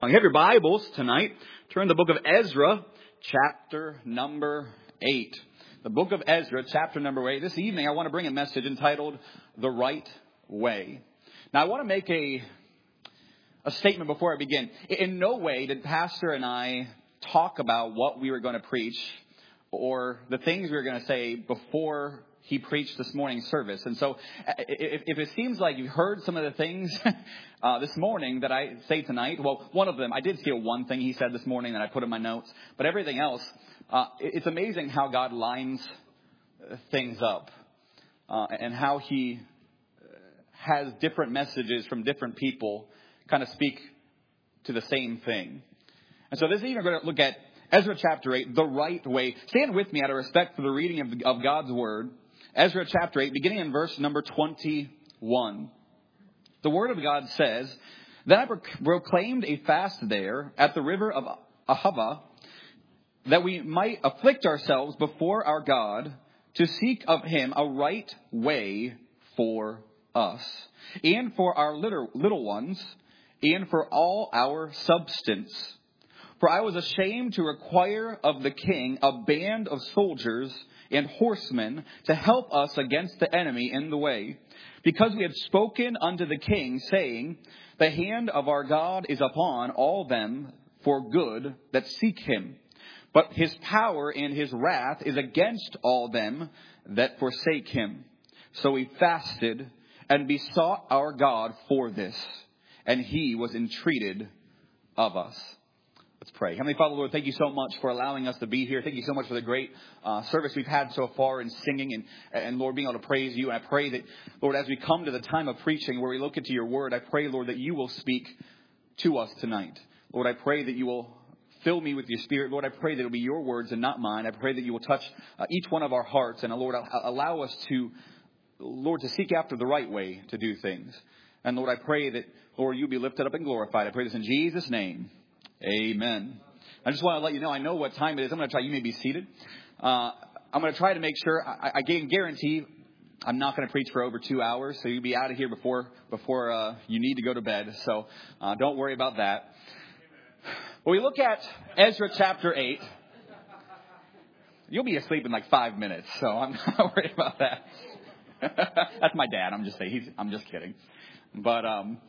You have your Bibles tonight. Turn to the book of Ezra, chapter number 8. The book of Ezra, chapter number 8. This evening I want to bring a message entitled, The Right Way. Now I want to make a statement before I begin. In no way did Pastor and I talk about what we were going to preach or the things we were going to say before he preached this morning's service. And so if it seems like you've heard some of the things this morning that I say tonight, well, one of them, I did see one thing he said this morning that I put in my notes, but everything else, it's amazing how God lines things up and how he has different messages from different people kind of speak to the same thing. And so this evening we're going to look at Ezra chapter 8, the right way. Stand with me out of respect for the reading of God's word. Ezra chapter 8, beginning in verse number 21. The word of God says, Then I proclaimed a fast there at the river of Ahava, that we might afflict ourselves before our God to seek of him a right way for us, and for our little ones, and for all our substance. For I was ashamed to require of the king a band of soldiers and horsemen to help us against the enemy in the way, because we had spoken unto the king, saying, The hand of our God is upon all them for good that seek him, but his power and his wrath is against all them that forsake him. So we fasted and besought our God for this, and he was entreated of us. Let's pray. Heavenly Father, Lord, thank you so much for allowing us to be here. Thank you so much for the great service we've had so far in singing and Lord, being able to praise you. And I pray that, Lord, as we come to the time of preaching where we look into your word, I pray, Lord, that you will speak to us tonight. Lord, I pray that you will fill me with your spirit. Lord, I pray that it will be your words and not mine. I pray that you will touch each one of our hearts. And, Lord, allow us to, Lord, to seek after the right way to do things. And, Lord, I pray that, Lord, you be lifted up and glorified. I pray this in Jesus' name. Amen. I just want to let you know, I know what time it is. I'm going to try. You may be seated. I'm going to try to make sure. I guarantee I'm not going to preach for over 2 hours. So you'll be out of here before you need to go to bed. So don't worry about that. When we look at Ezra chapter 8, you'll be asleep in like 5 minutes. So I'm not worried about that. That's my dad. I'm just kidding. But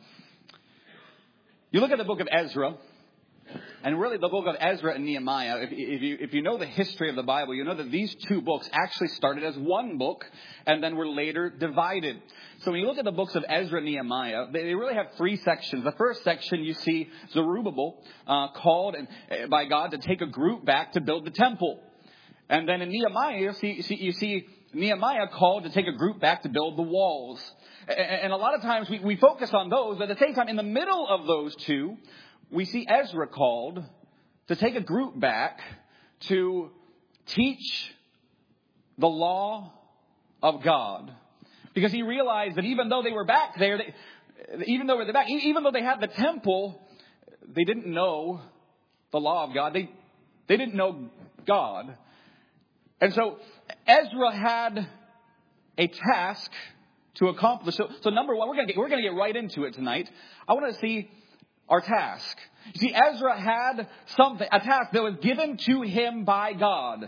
you look at the book of Ezra. And really, the book of Ezra and Nehemiah, if you know the history of the Bible, you know that these two books actually started as one book and then were later divided. So when you look at the books of Ezra and Nehemiah, they really have three sections. The first section, you see Zerubbabel called by God to take a group back to build the temple. And then in Nehemiah, you see Nehemiah called to take a group back to build the walls. And a lot of times we focus on those, but at the same time, in the middle of those two, we see Ezra called to take a group back to teach the law of God. Because he realized that even though they were back there, even though they had the temple, they didn't know the law of God. They didn't know God. And so Ezra had a task to accomplish. So number one, we're going to get right into it tonight. I want to see our task. You see, Ezra had a task that was given to him by God.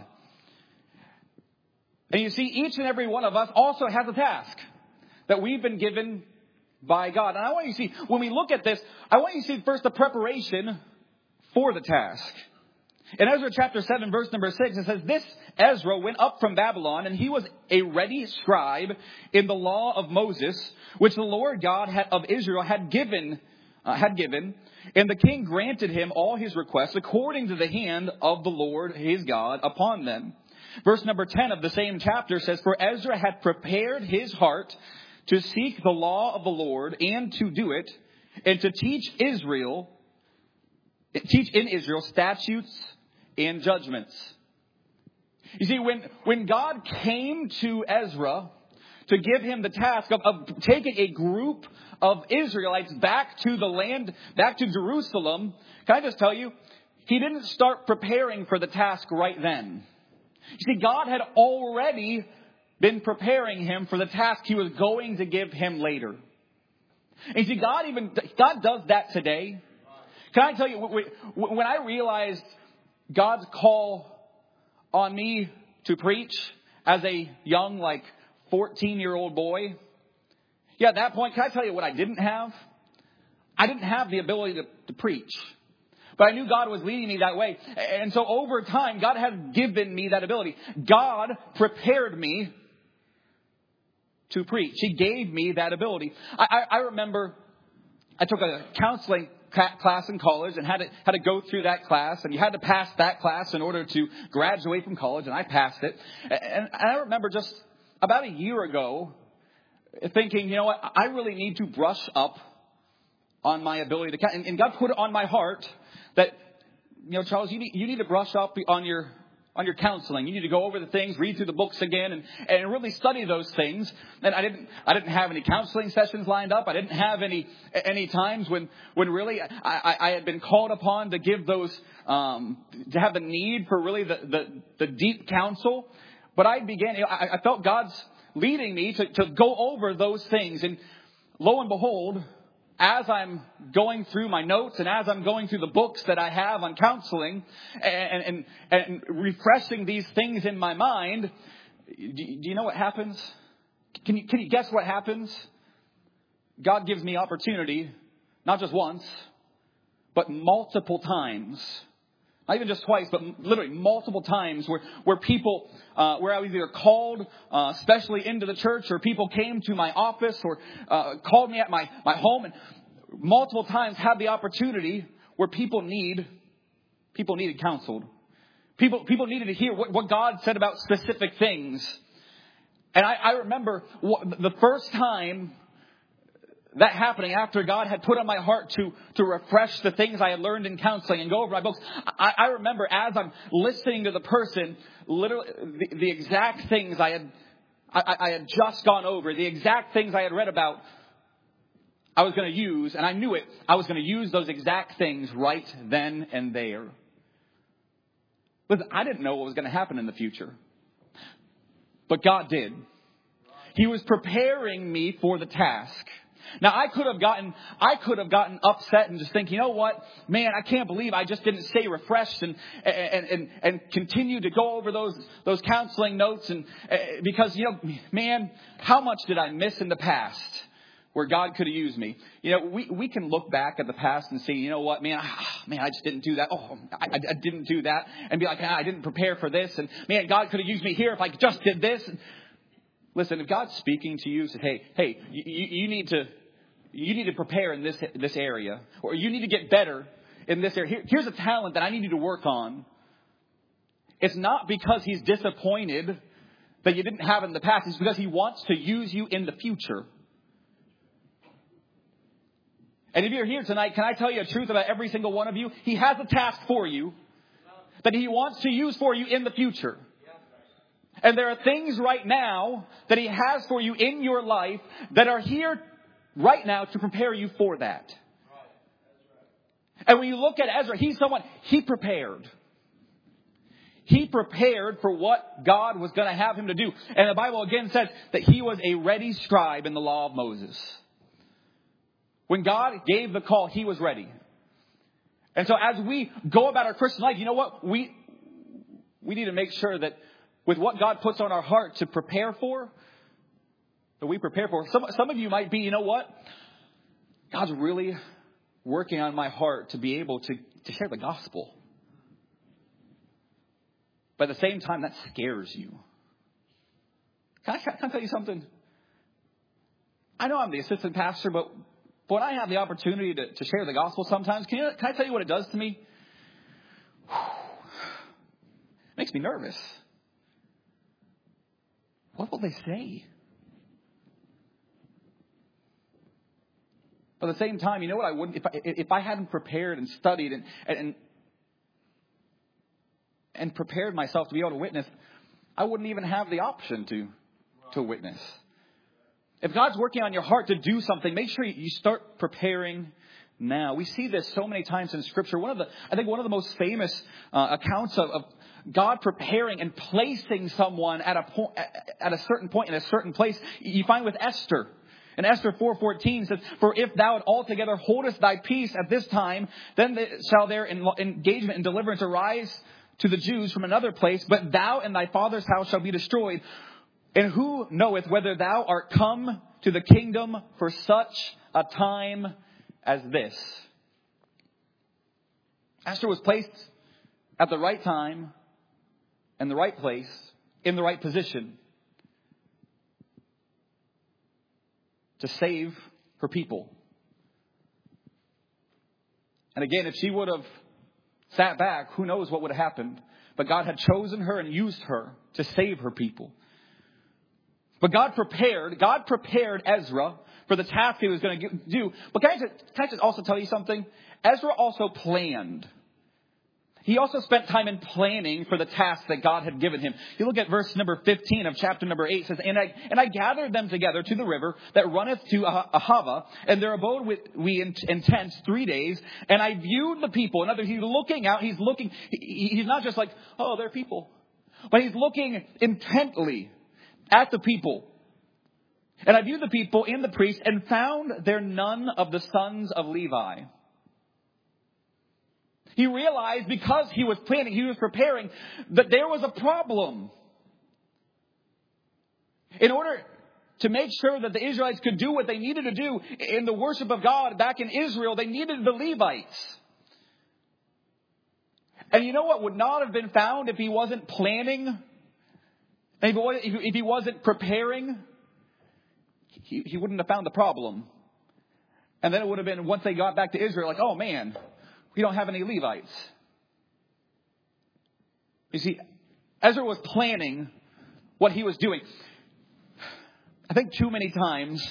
And you see, each and every one of us also has a task that we've been given by God. And I want you to see, when we look at this, I want you to see first the preparation for the task. In Ezra chapter 7, verse number 6, it says, This Ezra went up from Babylon, and he was a ready scribe in the law of Moses, which the Lord God of Israel had given, and the king granted him all his requests according to the hand of the Lord his God upon them. Verse number 10 of the same chapter says, For Ezra had prepared his heart to seek the law of the Lord and to do it, and to teach in Israel statutes and judgments. You see, when God came to Ezra to give him the task of taking a group of Israelites back to the land, back to Jerusalem, can I just tell you, he didn't start preparing for the task right then. You see, God had already been preparing him for the task he was going to give him later. And you see, God does that today. Can I tell you, when I realized God's call on me to preach as a young, 14-year-old boy, at that point, can I tell you what I didn't have? I didn't have the ability to preach. But I knew God was leading me that way. And so over time, God had given me that ability. God prepared me to preach. He gave me that ability. I remember I took a counseling class in college and had to go through that class, and you had to pass that class in order to graduate from college, and I passed it. And I remember just about a year ago thinking, you know what, I really need to brush up on my ability to, and God put it on my heart that, Charles, you need to brush up on your counseling. You need to go over the things, read through the books again, and really study those things. And I didn't have any counseling sessions lined up. I didn't have any times when really I had been called upon to give those, to have the need for really the deep counsel. But I began, I felt God's leading me to go over those things. And lo and behold, as I'm going through my notes and as I'm going through the books that I have on counseling and refreshing these things in my mind, do you know what happens? Can you guess what happens? God gives me opportunity, not just once, but multiple times. Not even just twice, but literally multiple times where people, where I was either called, especially into the church, or people came to my office or called me at my home, and multiple times had the opportunity where people needed counseled. People needed to hear what God said about specific things. And I remember the first time that happening, after God had put on my heart to refresh the things I had learned in counseling and go over my books. I remember as I'm listening to the person, literally the exact things I had just gone over, the exact things I had read about, I was going to use, and I knew it. I was going to use those exact things right then and there. Listen, I didn't know what was going to happen in the future, but God did. He was preparing me for the task. Now, I could have gotten upset and just think, you know what, man, I can't believe I just didn't stay refreshed and continue to go over those counseling notes, and because, man, how much did I miss in the past where God could have used me? We can look back at the past and say, you know what, man, I just didn't do that. Oh, I didn't do that, and be like, I didn't prepare for this, and man, God could have used me here if I just did this. Listen, if God's speaking to you, says, hey, you need to prepare in this area, or you need to get better in this area. Here's a talent that I need you to work on. It's not because He's disappointed that you didn't have it in the past. It's because He wants to use you in the future. And if you're here tonight, can I tell you a truth about every single one of you? He has a task for you that He wants to use for you in the future. And there are things right now that He has for you in your life that are here right now to prepare you for that. And when you look at Ezra, he prepared. He prepared for what God was going to have him to do. And the Bible again says that he was a ready scribe in the law of Moses. When God gave the call, he was ready. And so as we go about our Christian life, you know what? We need to make sure that with what God puts on our heart to prepare for, that we prepare for. Some of you might be, you know what? God's really working on my heart to be able to share the gospel. But at the same time, that scares you. Can I tell you something? I know I'm the assistant pastor, but when I have the opportunity to share the gospel sometimes, can I tell you what it does to me? It makes me nervous. What will they say? But at the same time, you know what I wouldn't, if I hadn't prepared and studied and prepared myself to be able to witness, I wouldn't even have the option to witness. If God's working on your heart to do something, make sure you start preparing now. We see this so many times in Scripture. I think one of the most famous accounts of God preparing and placing someone at a certain point in a certain place, you find with Esther. And Esther 4:14 says, "For if thou altogether holdest thy peace at this time, then shall their engagement and deliverance arise to the Jews from another place, but thou and thy father's house shall be destroyed. And who knoweth whether thou art come to the kingdom for such a time as this?" Esther was placed at the right time, in the right place, in the right position to save her people. And again, if she would have sat back, who knows what would have happened. But God had chosen her and used her to save her people. But God prepared Ezra for the task he was going to do. But can I just also tell you something? Ezra also planned. He also spent time in planning for the task that God had given him. You look at verse number 15 of chapter number 8. It says, And I gathered them together to the river that runneth to Ahava, and there abode we in tents 3 days. And I viewed the people. In other words, he's looking out. He's looking. He's not just like, oh, they're people. But he's looking intently at the people. And I viewed the people in the priests and found there none of the sons of Levi. He realized because he was planning, he was preparing, that there was a problem. In order to make sure that the Israelites could do what they needed to do in the worship of God back in Israel, they needed the Levites. And you know what would not have been found if he wasn't planning? If he wasn't preparing? He wouldn't have found the problem. And then it would have been, once they got back to Israel, like, oh man, we don't have any Levites. You see, Ezra was planning what he was doing. I think too many times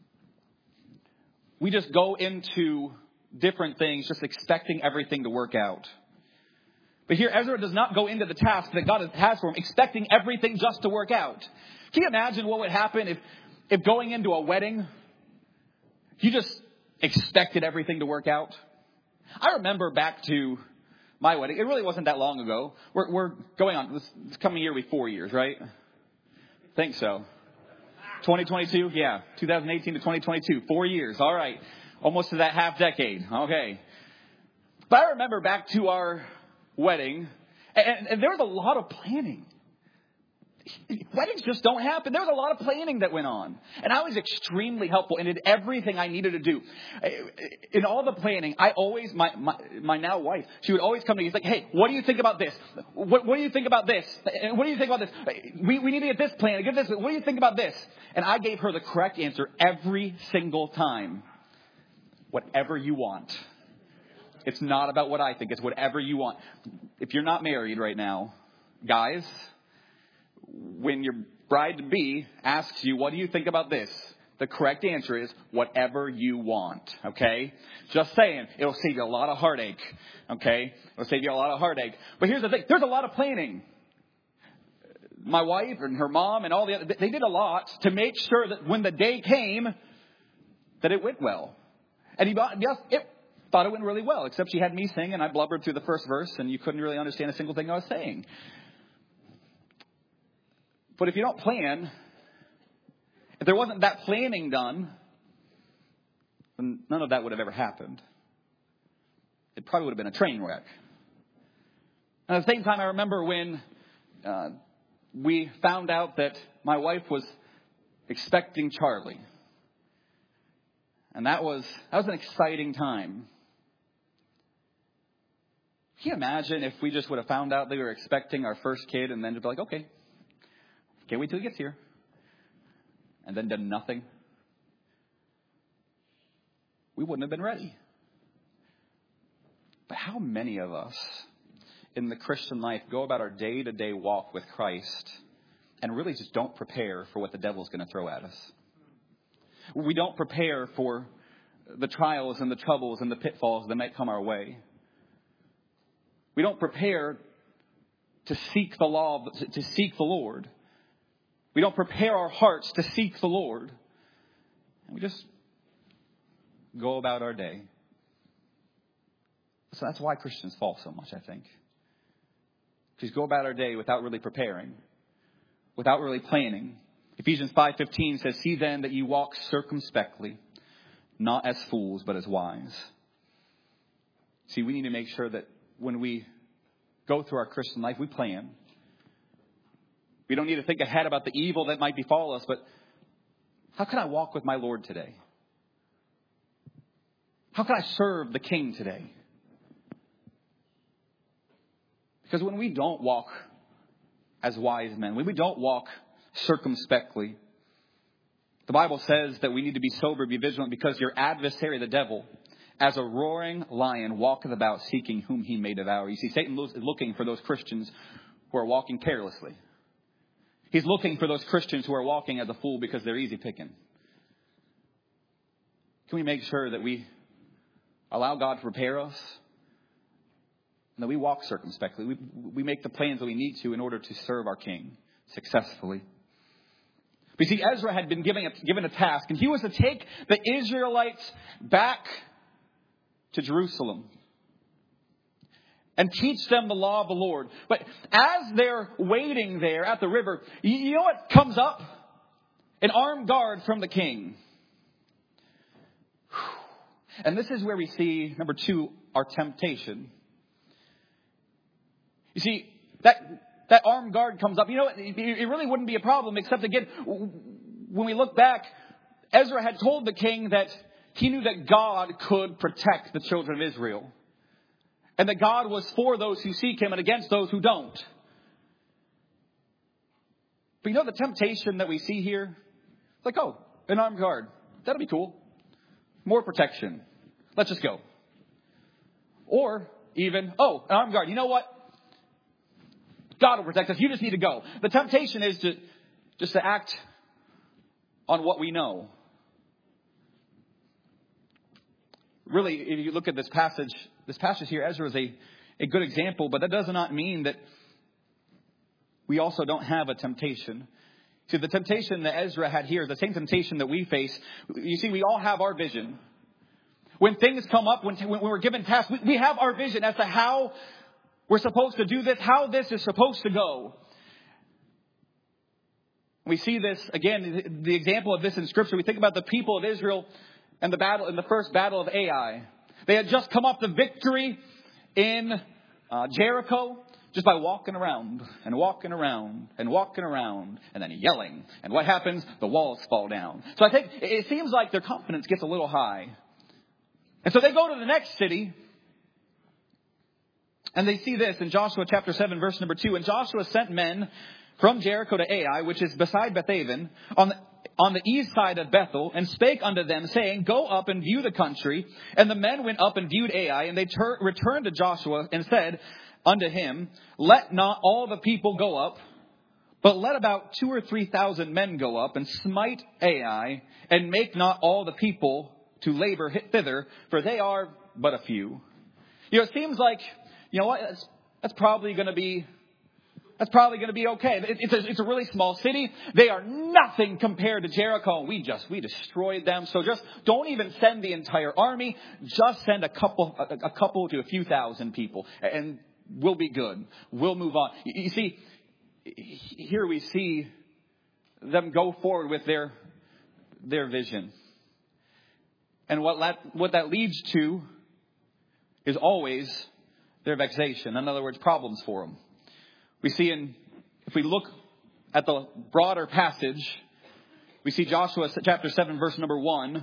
we just go into different things just expecting everything to work out. But here Ezra does not go into the task that God has for him expecting everything just to work out. Can you imagine what would happen if going into a wedding, you just expected everything to work out? I remember back to my wedding. It really wasn't that long ago. We're going on. This coming year will be 4 years, right? Think so. 2022? Yeah. 2018 to 2022. 4 years. All right. Almost to that half decade. Okay. But I remember back to our wedding, and there was a lot of planning. Weddings just don't happen. There was a lot of planning that went on. And I was extremely helpful and did everything I needed to do. In all the planning, I always, my now wife, she would always come to me. She's like, hey, what do you think about this? What do you think about this? What do you think about this? We need to get this plan. Get this. What do you think about this? And I gave her the correct answer every single time. Whatever you want. It's not about what I think. It's whatever you want. If you're not married right now, guys, when your bride-to-be asks you, what do you think about this? The correct answer is whatever you want. Okay? Just saying. It'll save you a lot of heartache. Okay? It'll save you a lot of heartache. But here's the thing. There's a lot of planning. My wife and her mom and all the other, they did a lot to make sure that when the day came, that it went well. And it thought it went really well, except she had me sing and I blubbered through the first verse and you couldn't really understand a single thing I was saying. But if you don't plan, if there wasn't that planning done, then none of that would have ever happened. It probably would have been a train wreck. And at the same time, I remember when we found out that my wife was expecting Charlie. And that was an exciting time. Can you imagine if we just would have found out they were expecting our first kid and then just be like, okay, can't wait till he gets here. And then done nothing. We wouldn't have been ready. But how many of us in the Christian life go about our day-to-day walk with Christ and really just don't prepare for what the devil's going to throw at us? We don't prepare for the trials and the troubles and the pitfalls that might come our way. We don't prepare to seek the law, to seek the Lord. We don't prepare our hearts to seek the Lord. And we just go about our day. So that's why Christians fall so much, I think. Because go about our day without really preparing, without really planning, Ephesians 5:15 says, "See then that you walk circumspectly, not as fools, but as wise." See, we need to make sure that when we go through our Christian life, we plan. We don't need to think ahead about the evil that might befall us, but how can I walk with my Lord today? How can I serve the King today? Because when we don't walk as wise men, when we don't walk circumspectly, the Bible says that we need to be sober, be vigilant, because your adversary, the devil, as a roaring lion, walketh about seeking whom he may devour. You see, Satan is looking for those Christians who are walking carelessly. He's looking for those Christians who are walking as a fool because they're easy picking. Can we make sure that we allow God to prepare us and that we walk circumspectly? We make the plans that we need to in order to serve our King successfully. But you see, Ezra had been given a task, and he was to take the Israelites back to Jerusalem and teach them the law of the Lord. But as they're waiting there at the river, you know what comes up? An armed guard from the king. And this is where we see, number 2, our temptation. You see, that armed guard comes up. You know, it really wouldn't be a problem, except again, when we look back, Ezra had told the king that he knew that God could protect the children of Israel. And that God was for those who seek him and against those who don't. But you know the temptation that we see here? It's like, oh, an armed guard. That'll be cool. More protection. Let's just go. Or even, oh, an armed guard. You know what? God will protect us. You just need to go. The temptation is to act on what we know. Really, if you look at this passage here, Ezra is a good example, but that does not mean that we also don't have a temptation. See, the temptation that Ezra had here is the same temptation that we face. You see, we all have our vision. When things come up, when we're given tasks, we have our vision as to how we're supposed to do this, how this is supposed to go. We see this, again, the example of this in Scripture. We think about the people of Israel and the first battle of Ai. They had just come off the victory in Jericho just by walking around and walking around and walking around and then yelling. And what happens? The walls fall down. So I think it seems like their confidence gets a little high. And so they go to the next city and they see this in Joshua chapter 7, verse number 2. And Joshua sent men from Jericho to Ai, which is beside Bethaven, on the east side of Bethel, and spake unto them, saying, Go up and view the country. And the men went up and viewed Ai, and they returned to Joshua and said unto him, Let not all the people go up, but let about 2,000 or 3,000 men go up and smite Ai, and make not all the people to labor thither, for they are but a few. You know, it seems like, you know what, that's probably going to be okay. It's a really small city. They are nothing compared to Jericho. We destroyed them. So just don't even send the entire army. Just send a couple to a few thousand people, and we'll be good. We'll move on. You see, here we see them go forward with their vision, and what that leads to is always their vexation. In other words, problems for them. We see if we look at the broader passage, we see Joshua chapter 7, verse number 1.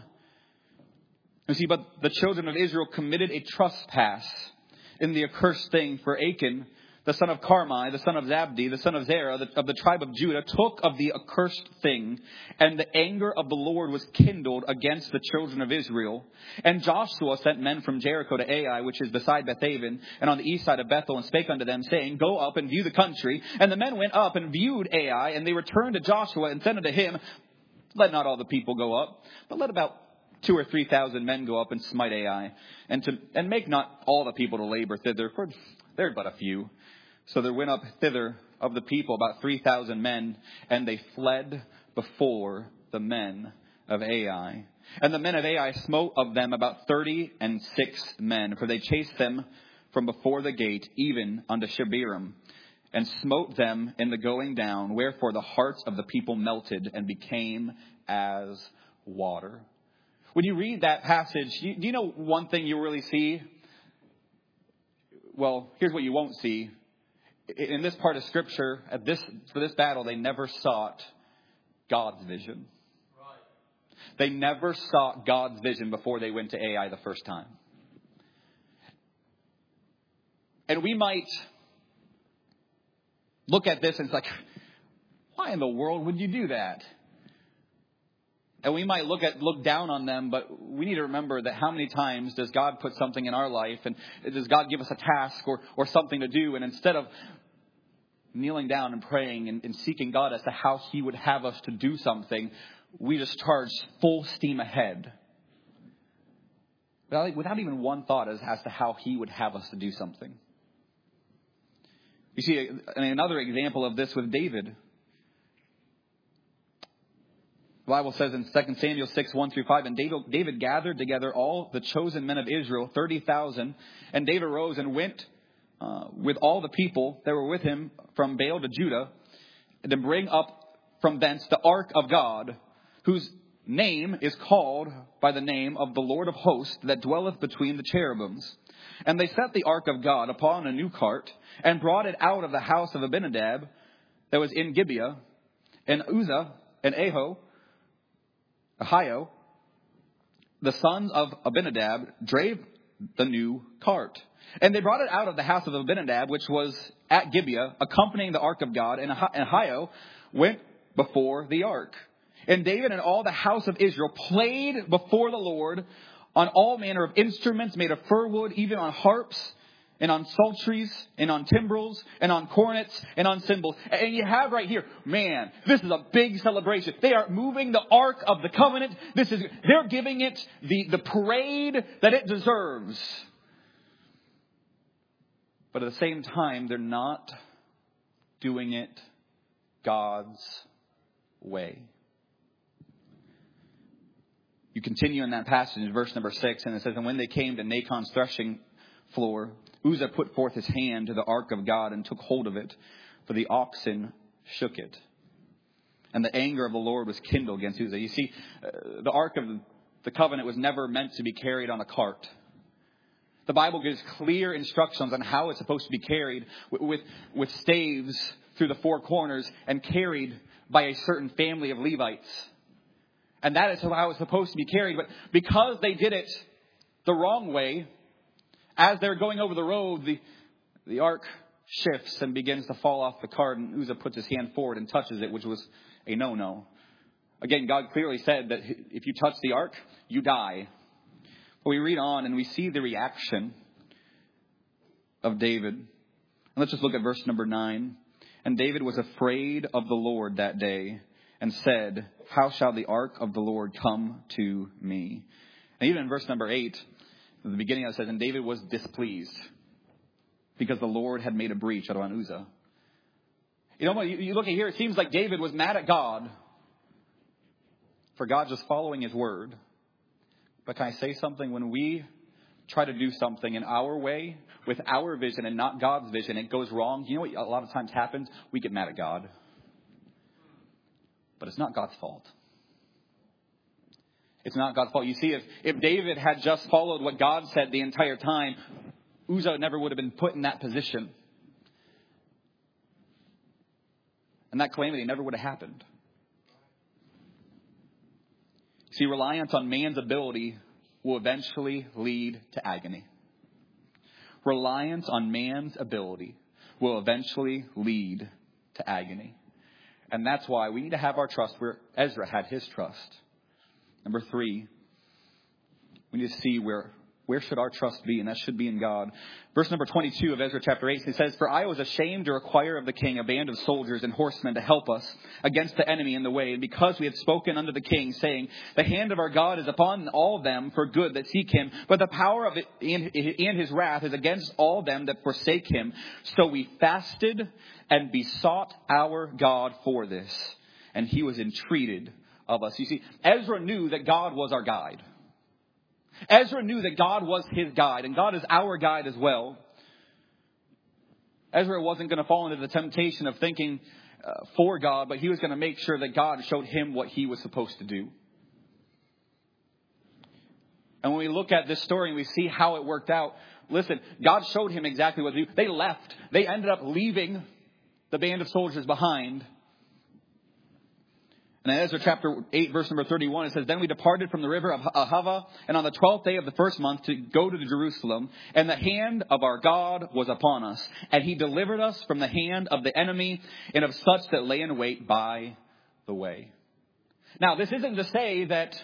We see, but the children of Israel committed a trespass in the accursed thing, for Achan, the son of Carmi, the son of Zabdi, the son of Zerah, of the tribe of Judah, took of the accursed thing, and the anger of the Lord was kindled against the children of Israel. And Joshua sent men from Jericho to Ai, which is beside Bethaven, and on the east side of Bethel, and spake unto them, saying, Go up and view the country. And the men went up and viewed Ai, and they returned to Joshua and said unto him, Let not all the people go up, but let about 2,000 or 3,000 men go up and smite Ai, and make not all the people to labor thither, for there are but a few. So there went up thither of the people about 3,000 men, and they fled before the men of Ai. And the men of Ai smote of them about 36 men, for they chased them from before the gate, even unto Shebarim. and smote them in the going down. Wherefore the hearts of the people melted and became as water. When you read that passage, do you know one thing you really see? Well, here's what you won't see. In this part of Scripture, for this battle, they never sought God's vision. They never sought God's vision before they went to Ai the first time. And we might look at this and it's like, why in the world would you do that? And we might look down on them, but we need to remember that how many times does God put something in our life, and does God give us a task or something to do, and instead of kneeling down and praying and seeking God as to how He would have us to do something, we just charge full steam ahead without even one thought as to how He would have us to do something. You see, another example of this with David. The Bible says in 2 Samuel 6, 1-5, and David gathered together all the chosen men of Israel, 30,000. And David rose and went with all the people that were with him from Baal to Judah, to bring up from thence the ark of God, whose name is called by the name of the Lord of hosts, that dwelleth between the cherubims. And they set the ark of God upon a new cart, and brought it out of the house of Abinadab that was in Gibeah. And Uzzah and Ahio, the sons of Abinadab, drave the new cart. And they brought it out of the house of Abinadab, which was at Gibeah, accompanying the ark of God. And Ahio went before the ark. And David and all the house of Israel played before the Lord on all manner of instruments made of fir wood, even on harps, and on psalteries, and on timbrels, and on cornets, and on cymbals. And you have right here, man, this is a big celebration. They are moving the Ark of the Covenant. They're giving it the parade that it deserves. But at the same time, they're not doing it God's way. You continue in that passage in verse number 6, and it says, and when they came to Nachon's threshing floor, Uzzah put forth his hand to the ark of God and took hold of it, for the oxen shook it. And the anger of the Lord was kindled against Uzzah. You see, the ark of the covenant was never meant to be carried on a cart. The Bible gives clear instructions on how it's supposed to be carried with staves through the four corners and carried by a certain family of Levites. And that is how it's supposed to be carried. But because they did it the wrong way, as they're going over the road, the ark shifts and begins to fall off the cart. And Uzzah puts his hand forward and touches it, which was a no-no. Again, God clearly said that if you touch the ark, you die. But we read on and we see the reaction of David. And let's just look at verse number 9. And David was afraid of the Lord that day, and said, how shall the ark of the Lord come to me? And even in verse number 8, at the beginning it says, and David was displeased because the Lord had made a breach out of Uzzah. You know, you look at here, it seems like David was mad at God for God just following his word. But can I say something? When we try to do something in our way, with our vision and not God's vision, it goes wrong. You know what a lot of times happens? We get mad at God. But it's not God's fault. It's not God's fault. You see, if David had just followed what God said the entire time, Uzzah never would have been put in that position. And that calamity never would have happened. See, reliance on man's ability will eventually lead to agony. Reliance on man's ability will eventually lead to agony. And that's why we need to have our trust where Ezra had his trust. Number 3, we need to see where should our trust be, and that should be in God. Verse number 22 of Ezra chapter 8, it says, for I was ashamed to require of the king a band of soldiers and horsemen to help us against the enemy in the way. And because we had spoken unto the king, saying, the hand of our God is upon all them for good that seek him, but the power of it and his wrath is against all them that forsake him. So we fasted and besought our God for this, and he was entreated of us. You see, Ezra knew that God was our guide. Ezra knew that God was his guide, and God is our guide as well. Ezra wasn't going to fall into the temptation of thinking for God, but he was going to make sure that God showed him what he was supposed to do. And when we look at this story and we see how it worked out, listen, God showed him exactly what to do. They left. They ended up leaving the band of soldiers behind. And in Ezra chapter 8, verse number 31, it says, Then we departed from the river of Ahava, and on the 12th day of the first month to go to Jerusalem. And the hand of our God was upon us. And he delivered us from the hand of the enemy and of such that lay in wait by the way. Now, this isn't to say that,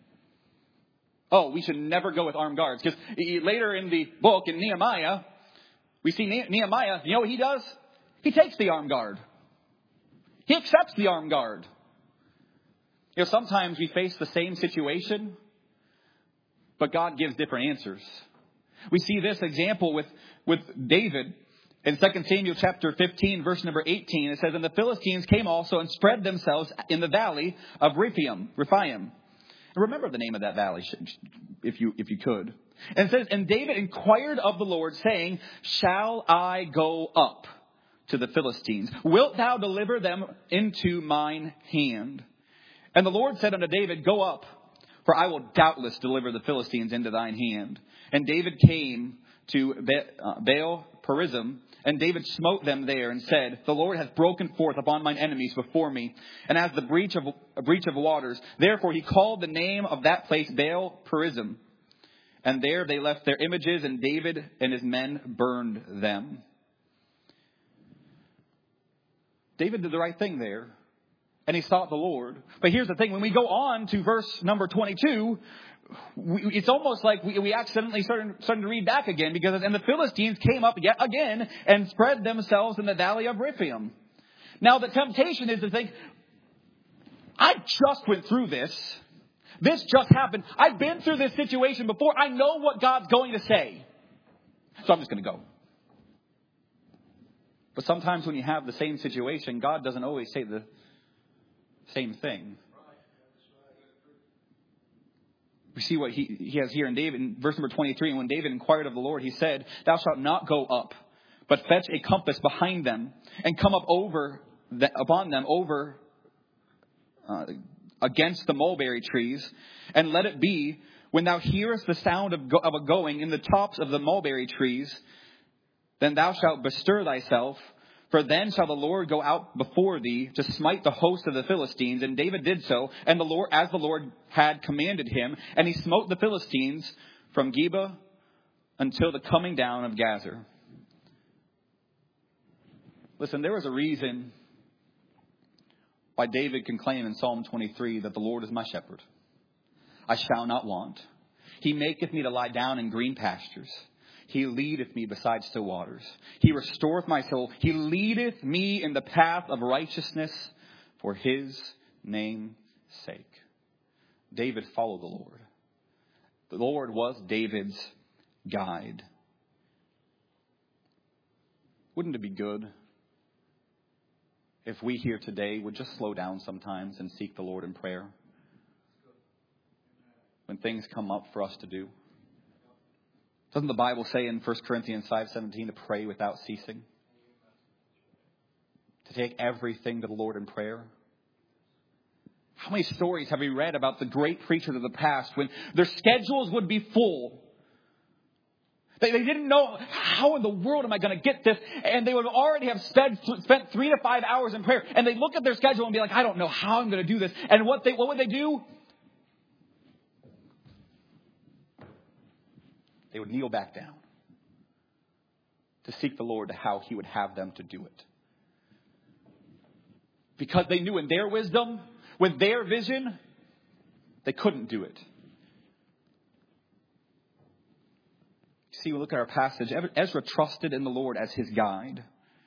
we should never go with armed guards. Because later in the book, in Nehemiah, we see Nehemiah, you know what he does? He takes the armed guard. He accepts the armed guard. You know, sometimes we face the same situation, but God gives different answers. We see this example with David in 2 Samuel chapter 15, verse number 18. It says, And the Philistines came also and spread themselves in the valley of Rephaim. And remember the name of that valley, if you could. And it says, And David inquired of the Lord, saying, Shall I go up to the Philistines? Wilt thou deliver them into mine hand? And the Lord said unto David, Go up, for I will doubtless deliver the Philistines into thine hand. And David came to Baal Perazim, and David smote them there, and said, The Lord hath broken forth upon mine enemies before me, and as the breach of waters. Therefore he called the name of that place Baal Perazim. And there they left their images, and David and his men burned them. David did the right thing there. And he sought the Lord. But here's the thing. When we go on to verse number 22, it's almost like we accidentally started to read back again. Because and the Philistines came up yet again and spread themselves in the valley of Rephaim. Now the temptation is to think, I just went through this. This just happened. I've been through this situation before. I know what God's going to say. So I'm just going to go. But sometimes when you have the same situation, God doesn't always say the same thing. We see what he has here in David in verse number 23. And when David inquired of the Lord, he said, Thou shalt not go up, but fetch a compass behind them, and come up upon them against the mulberry trees. And let it be, when thou hearest the sound of a going in the tops of the mulberry trees, then thou shalt bestir thyself. For then shall the Lord go out before thee to smite the host of the Philistines. And David did so, and the Lord, as the Lord had commanded him, and he smote the Philistines from Geba until the coming down of Gazer. Listen, there was a reason why David can claim in Psalm 23 that the Lord is my shepherd. I shall not want. He maketh me to lie down in green pastures. He leadeth me beside still waters. He restoreth my soul. He leadeth me in the path of righteousness for his name's sake. David followed the Lord. The Lord was David's guide. Wouldn't it be good if we here today would just slow down sometimes and seek the Lord in prayer when things come up for us to do? Doesn't the Bible say in 1 Corinthians 5:17 to pray without ceasing? To take everything to the Lord in prayer? How many stories have we read about the great preachers of the past when their schedules would be full? They didn't know, how in the world am I going to get this? And they would already have spent 3 to 5 hours in prayer. And they look at their schedule and be like, I don't know how I'm going to do this. And what would they do? They would kneel back down to seek the Lord to how he would have them to do it. Because they knew in their wisdom, with their vision, they couldn't do it. See, we look at our passage. Ezra trusted in the Lord as his guide.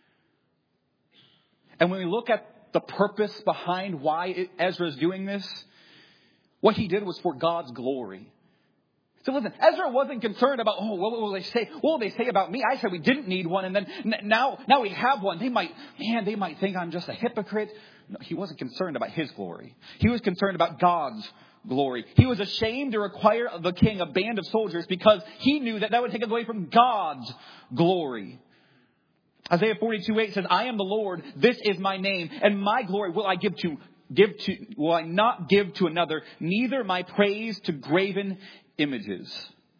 And when we look at the purpose behind why Ezra is doing this, what he did was for God's glory. So listen, Ezra wasn't concerned about, what will they say? What will they say about me? I said we didn't need one, and then now we have one. They might think I'm just a hypocrite. No, he wasn't concerned about his glory. He was concerned about God's glory. He was ashamed to require of the king a band of soldiers because he knew that would take away from God's glory. Isaiah 42:8 says, I am the Lord, this is my name, and my glory will I will I not give to another, neither my praise to graven images.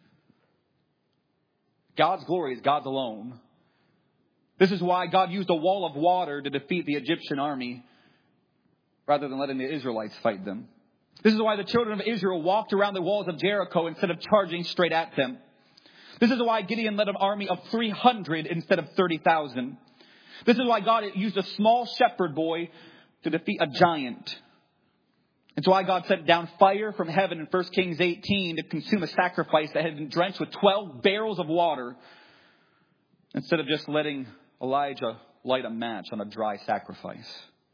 God's glory is God's alone. This is why God used a wall of water to defeat the Egyptian army rather than letting the Israelites fight them. This is why the children of Israel walked around the walls of Jericho instead of charging straight at them. This is why Gideon led an army of 300 instead of 30,000. This is why God used a small shepherd boy to defeat a giant. It's why God sent down fire from heaven in 1 Kings 18 to consume a sacrifice that had been drenched with 12 barrels of water instead of just letting Elijah light a match on a dry sacrifice.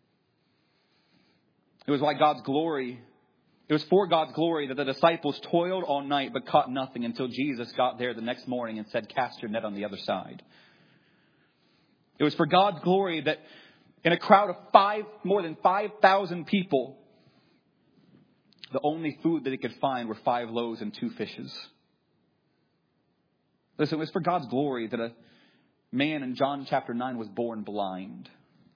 It was for God's glory that the disciples toiled all night but caught nothing until Jesus got there the next morning and said, cast your net on the other side. It was for God's glory that in a crowd of more than 5,000 people, the only food that they could find were 5 loaves and 2 fishes. Listen, it was for God's glory that a man in John chapter 9 was born blind.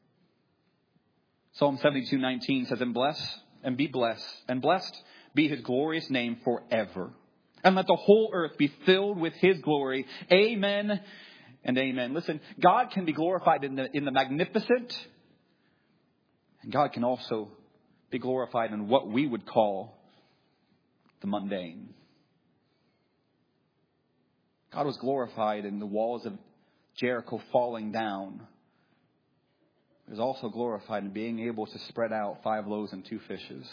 Psalm 72:19 says, and be blessed, and blessed be his glorious name forever. And let the whole earth be filled with his glory. Amen and amen. Listen, God can be glorified in the magnificent. And God can also be glorified in what we would call the mundane. God was glorified in the walls of Jericho falling down. He was also glorified in being able to spread out 5 loaves and 2 fishes.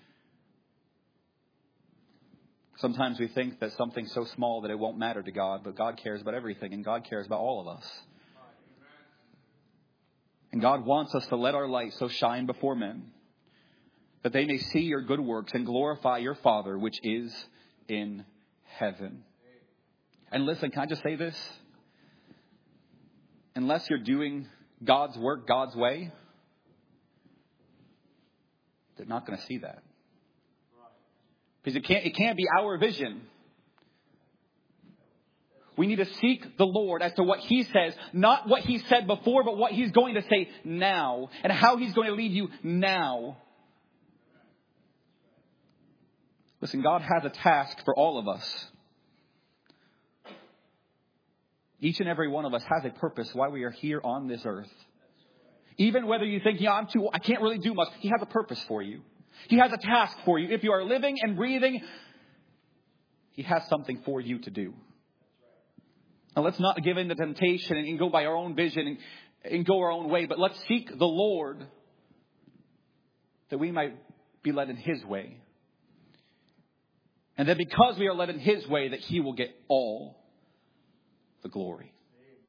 Sometimes we think that something's so small that it won't matter to God, but God cares about everything, and God cares about all of us. And God wants us to let our light so shine before men that they may see your good works and glorify your Father which is in heaven. And listen, can I just say this? Unless you're doing God's work God's way, they're not going to see that. Because it can't be our vision. We need to seek the Lord as to what He says, not what He said before, but what He's going to say now and how He's going to lead you now. Listen, God has a task for all of us. Each and every one of us has a purpose why we are here on this earth. Even whether you think, I can't really do much. He has a purpose for you. He has a task for you. If you are living and breathing, He has something for you to do. Now let's not give in to temptation and go by our own vision and go our own way. But let's seek the Lord that we might be led in His way. And that because we are led in His way, that He will get all the glory.